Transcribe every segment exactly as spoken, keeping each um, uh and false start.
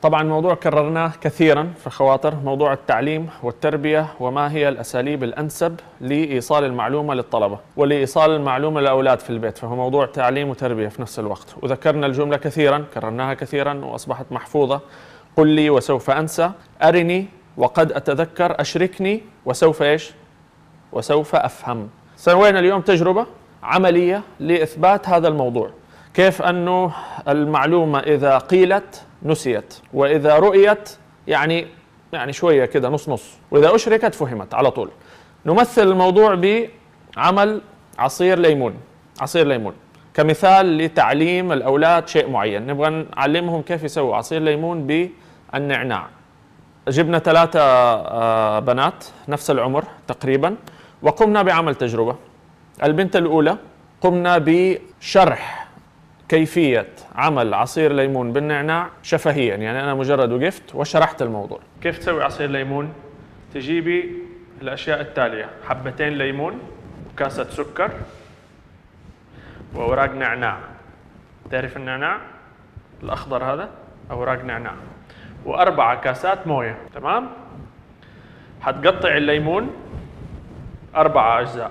طبعا موضوع كررناه كثيرا في خواطر، موضوع التعليم والتربية وما هي الأساليب الأنسب لإيصال المعلومة للطلبة ولإيصال المعلومة للأولاد في البيت، فهو موضوع تعليم وتربية في نفس الوقت. وذكرنا الجملة كثيرا، كررناها كثيرا وأصبحت محفوظة: قل لي وسوف أنسى، أرني وقد أتذكر، أشركني وسوف إيش؟ وسوف أفهم. سوينا اليوم تجربة عملية لإثبات هذا الموضوع، كيف أنه المعلومة إذا قيلت نسيت، وإذا رؤيت يعني يعني شوية كده نص نص، وإذا أشركت فهمت على طول. نمثل الموضوع بعمل عصير ليمون، عصير ليمون كمثال لتعليم الأولاد شيء معين. نبغى نعلمهم كيف يسووا عصير ليمون بالنعناع. جبنا ثلاثة بنات نفس العمر تقريبا، وقمنا بعمل تجربة. البنت الأولى قمنا بشرح كيفية عمل عصير ليمون بالنعناع شفهيا، يعني أنا مجرد وقفت وشرحت الموضوع. كيف تسوي عصير ليمون؟ تجيبي الأشياء التالية: حبتين ليمون، وكاسة سكر، وأوراق نعناع. تعرف النعناع الأخضر هذا؟ أوراق نعناع. وأربع كاسات موية. تمام؟ حتقطع الليمون أربعة أجزاء.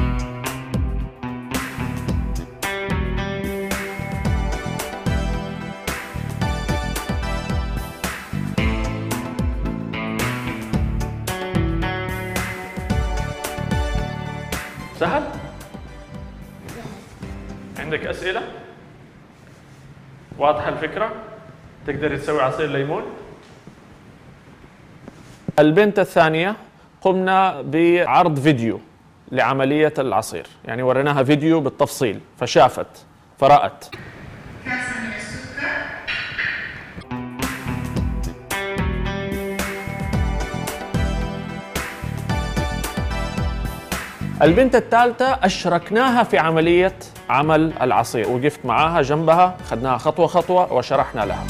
سهل؟ عندك أسئلة؟ واضحة الفكرة؟ تقدر تسوي عصير ليمون؟ البنت الثانية قمنا بعرض فيديو لعملية العصير، يعني وريناها فيديو بالتفصيل فشافت فرأت. كاسة من السكر، البنت الثالثة أشركناها في عملية عمل العصير، وقفت معاها جنبها، خدناها خطوة خطوة وشرحنا لها.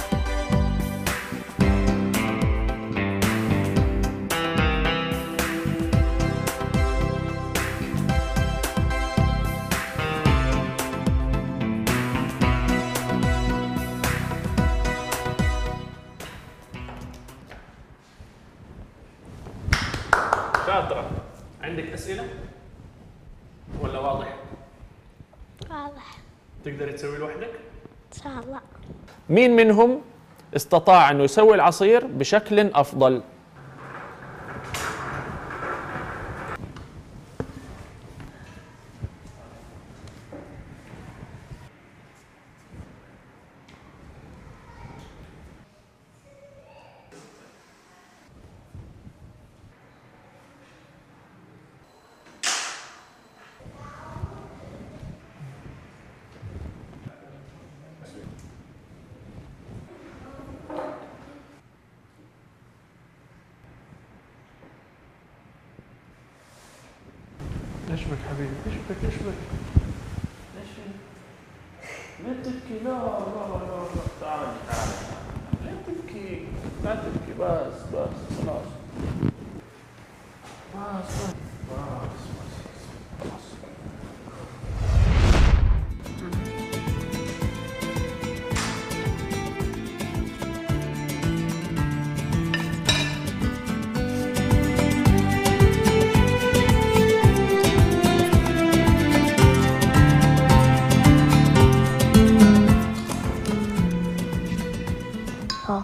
شاطرة. عندك أسئلة؟ ولا واضح؟ واضح. تقدر تسوي لوحدك؟ إن شاء الله. مين منهم استطاع أنه يسوي العصير بشكل أفضل؟ ايش بك حبيبي؟ ايش بك ايش بك؟ ايش بك؟ لا تبكي. لا لا لا لا تعال تعال. لا تبكي لا تبكي. بس بس خلاص. بس بس بس بس خلاص. اه.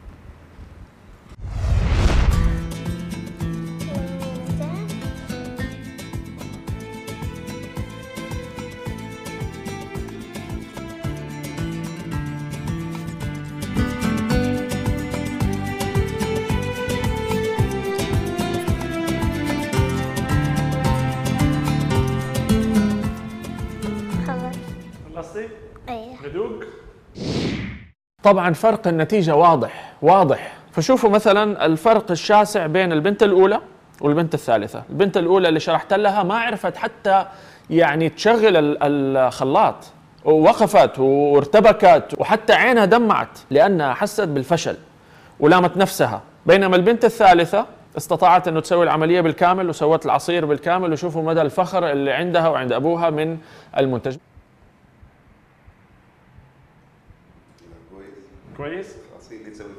خلاص. خلصتي؟ ايوه. ندوق؟ طبعا فرق النتيجة واضح واضح. فشوفوا مثلا الفرق الشاسع بين البنت الأولى والبنت الثالثة. البنت الأولى اللي شرحت لها ما عرفت حتى يعني تشغل الخلاط، ووقفت وارتبكت وحتى عينها دمعت لأنها حست بالفشل ولامت نفسها. بينما البنت الثالثة استطاعت أنه تسوي العملية بالكامل وسوت العصير بالكامل. وشوفوا مدى الفخر اللي عندها وعند أبوها من المنتج. كويس. كويس؟ العصير اللي تسويه في البيت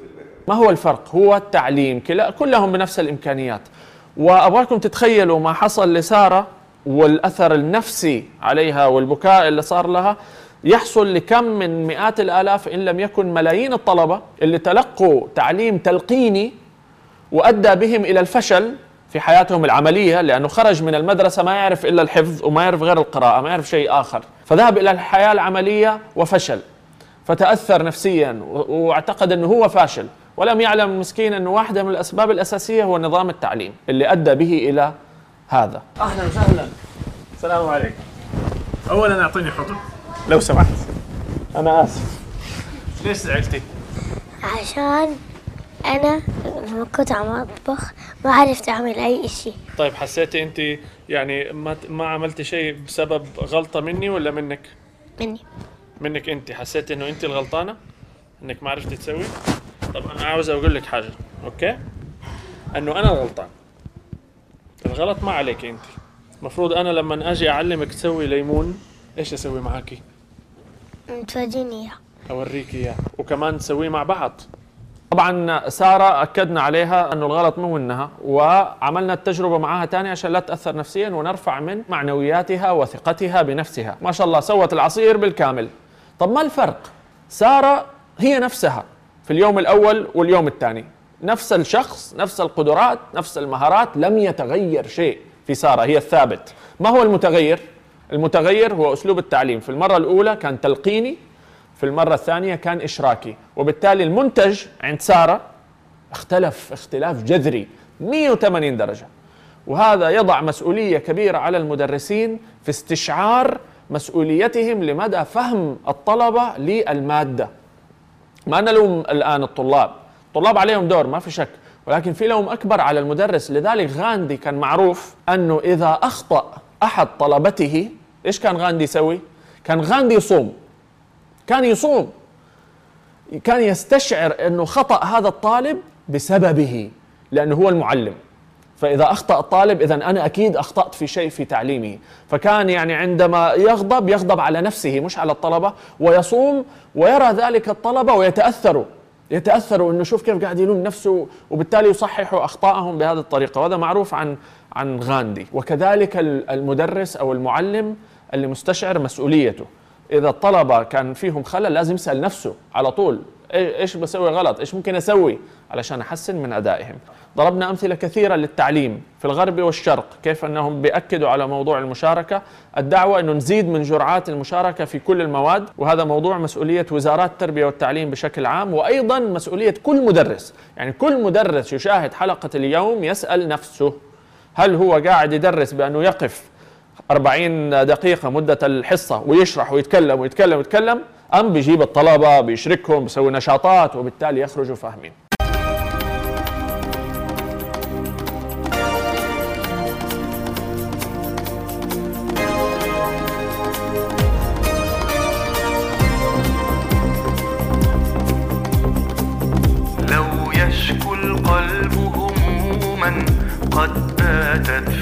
ما هو الفرق؟ هو التعليم، كلا كلهم بنفس الإمكانيات. وأبغاكم تتخيلوا ما حصل لسارة والأثر النفسي عليها والبكاء اللي صار لها يحصل لكم من مئات الآلاف إن لم يكن ملايين الطلبة اللي تلقوا تعليم تلقيني وأدى بهم إلى الفشل في حياتهم العملية، لأنه خرج من المدرسة ما يعرف إلا الحفظ وما يعرف غير القراءة، ما يعرف شيء آخر، فذهب إلى الحياة العملية وفشل، فتأثر نفسيا واعتقد أنه هو فاشل، ولم يعلم المسكين أنه واحدة من الأسباب الأساسية هو نظام التعليم اللي أدى به إلى هذا. أهلا وسهلا، السلام عليكم. أولا أعطيني حضن لو سمحت. أنا آسف. ليش زعلتي؟ عشان أنا لما كنت عم أطبخ ما عرفت أعمل أي إشي. طيب حسيتي أنت يعني ما ما عملتي شيء بسبب غلطة مني ولا منك؟ مني. منك أنت، حسيتي إنه أنت الغلطانة؟ إنك ما عرفتي تسوي؟ طب أنا عاوز أقول لك حاجة، أوكي؟ إنه أنا الغلطان. الغلط ما عليك أنت. المفروض أنا لما أجي أعلمك تسوي ليمون، إيش أسوي معاكي؟ تفرجيني إياه. أوريك إياه، وكمان نسويه مع بعض. طبعا سارة أكدنا عليها أنه الغلط مو منها، وعملنا التجربة معها تاني عشان لا تأثر نفسيا ونرفع من معنوياتها وثقتها بنفسها. ما شاء الله سوت العصير بالكامل. طب ما الفرق؟ سارة هي نفسها في اليوم الأول واليوم الثاني، نفس الشخص، نفس القدرات، نفس المهارات، لم يتغير شيء في سارة، هي الثابت. ما هو المتغير؟ المتغير هو أسلوب التعليم. في المرة الأولى كان تلقيني، في المرة الثانية كان إشراكي، وبالتالي المنتج عند سارة اختلف اختلاف جذري مئة وثمانين درجة. وهذا يضع مسؤولية كبيرة على المدرسين في استشعار مسؤوليتهم لمدى فهم الطلبة للمادة. ما نلوم الآن الطلاب، الطلاب عليهم دور ما في شك، ولكن في لوم أكبر على المدرس. لذلك غاندي كان معروف أنه إذا أخطأ أحد طلبته، إيش كان غاندي يسوي؟ كان غاندي يصوم، كان يصوم، كان يستشعر أنه خطأ هذا الطالب بسببه، لأنه هو المعلم. فإذا أخطأ الطالب إذن أنا أكيد أخطأت في شيء في تعليمه. فكان يعني عندما يغضب يغضب على نفسه مش على الطلبة، ويصوم ويرى ذلك الطلبة ويتأثروا يتأثروا أنه شوف كيف قاعد يلوم نفسه، وبالتالي يصححوا أخطائهم بهذه الطريقة. وهذا معروف عن عن غاندي. وكذلك المدرس أو المعلم اللي مستشعر مسؤوليته، إذا الطلبة كان فيهم خلل لازم يسأل نفسه على طول، إيش بسوي غلط؟ إيش ممكن أسوي علشان أحسن من أدائهم؟ ضربنا أمثلة كثيرة للتعليم في الغرب والشرق، كيف أنهم بيأكدوا على موضوع المشاركة. الدعوة أنه نزيد من جرعات المشاركة في كل المواد، وهذا موضوع مسؤولية وزارات التربية والتعليم بشكل عام، وأيضا مسؤولية كل مدرس. يعني كل مدرس يشاهد حلقة اليوم يسأل نفسه، هل هو قاعد يدرس بأنه يقف أربعين دقيقة مدة الحصة ويشرح ويتكلم ويتكلم ويتكلم، أم بيجيب الطلبة بيشركهم بيسوي نشاطات وبالتالي يخرجوا فاهمين؟ لو يشكو القلب هموما قد باتت